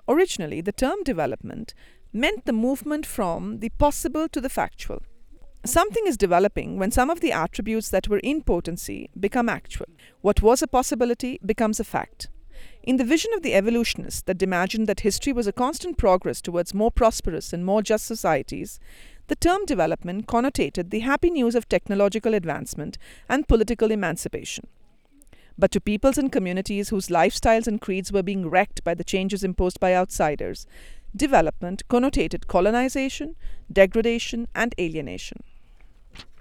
Originally, the term development meant the movement from the possible to the factual. Something is developing when some of the attributes that were in potency become actual. What was a possibility becomes a fact. In the vision of the evolutionists that imagined that history was a constant progress towards more prosperous and more just societies, the term development connotated the happy news of technological advancement and political emancipation. But to peoples and communities whose lifestyles and creeds were being wrecked by the changes imposed by outsiders, development connotated colonization, degradation, and alienation.